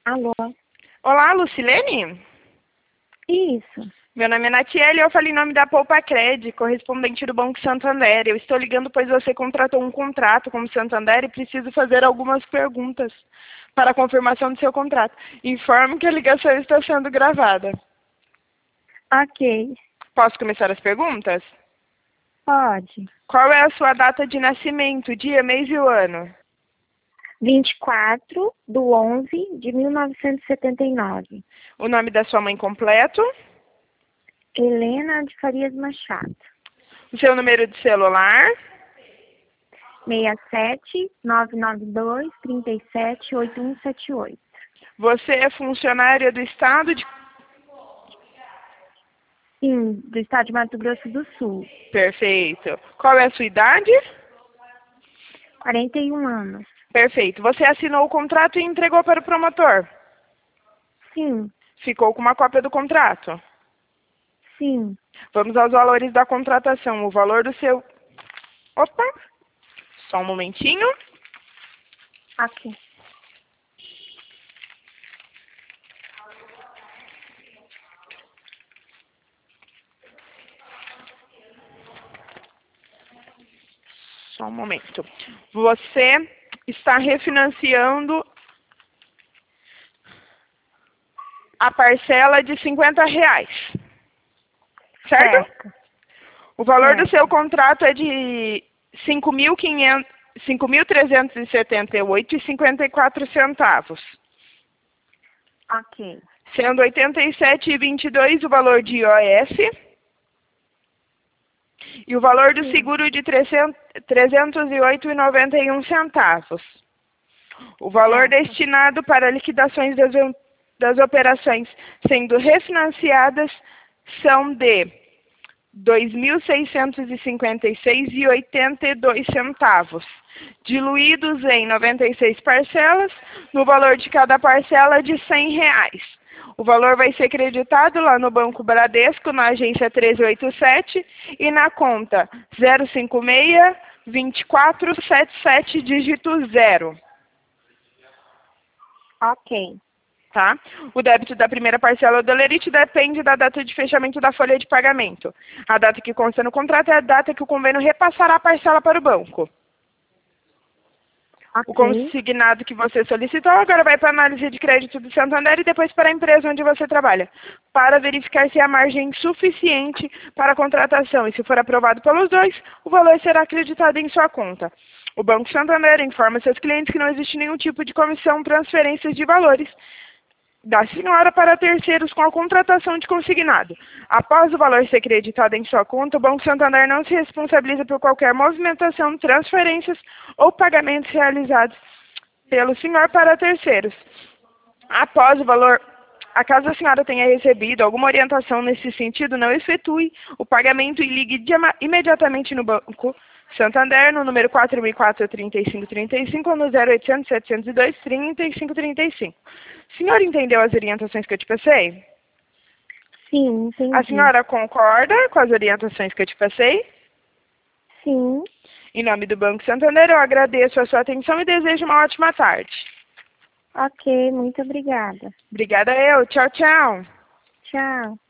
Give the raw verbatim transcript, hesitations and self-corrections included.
Alô? Olá, Lucilene? Isso. Meu nome é Natiele e eu falo em nome da Poupa Cred, correspondente do Banco Santander. Eu estou ligando pois você contratou um contrato com o Santander e preciso fazer algumas perguntas para a confirmação do seu contrato. Informo que a ligação está sendo gravada. Ok. Posso começar as perguntas? Pode. Qual é a sua data de nascimento, dia, mês e o ano? vinte e quatro de onze de mil novecentos e setenta e nove. O nome da sua mãe completo? Helena de Farias Machado. O seu número de celular? seis sete, nove nove dois, três sete, oito um sete oito. Você é funcionária do Estado de... Sim, do estado de Mato Grosso do Sul. Perfeito. Qual é a sua idade? quarenta e um anos. Perfeito. Você assinou o contrato e entregou para o promotor? Sim, Ficou com uma cópia do contrato? sim. Vamos aos valores da contratação. O valor do seu... Opa! Só um momentinho. Ok. Só um momento. Você está refinanciando a parcela de cinquenta reais. Certo? Certo. O valor do Certo. seu contrato é de cinco mil trezentos e setenta e oito reais e cinquenta e quatro centavos. Ok. Sendo oitenta e sete reais e vinte e dois centavos o valor de I O F e o valor do Sim. seguro de trezentos e oito reais e noventa e um centavos. O valor Certo. destinado para liquidações das, das operações sendo refinanciadas são de dois mil seiscentos e cinquenta e seis reais e oitenta e dois centavos, diluídos em noventa e seis parcelas, no valor de cada parcela de cem reais. O valor vai ser creditado lá no Banco Bradesco, na agência treze oitenta e sete e na conta zero cinco seis, dois quatro sete sete, dígito zero. Ok. Tá? O débito da primeira parcela do Lerite depende da data de fechamento da folha de pagamento. A data que consta no contrato é a data que o convênio repassará a parcela para o banco. O Ok. consignado que você solicitou agora vai para a análise de crédito do Santander e depois para a empresa onde você trabalha, para verificar se há margem suficiente para a contratação. E se for aprovado pelos dois, o valor será acreditado em sua conta. O Banco Santander informa seus clientes que não existe nenhum tipo de comissão, transferências de valores da senhora para terceiros com a contratação de consignado. Após o valor ser creditado em sua conta, o Banco Santander não se responsabiliza por qualquer movimentação, transferências ou pagamentos realizados pelo senhor para terceiros. Após o valor, a caso a senhora tenha recebido alguma orientação nesse sentido, não efetue o pagamento e ligue de, imediatamente no Banco Santander, no número quatro mil e quatro, trinta e cinco trinta e cinco ou no zero oitocentos, setecentos e dois, trinta e cinco trinta e cinco. A senhora entendeu as orientações que eu te passei? Sim, A entendi. senhora concorda com as orientações que eu te passei? Sim. Em nome do Banco Santander, eu agradeço a sua atenção e desejo uma ótima tarde. Ok, muito obrigada. Obrigada eu. Tchau, tchau. Tchau.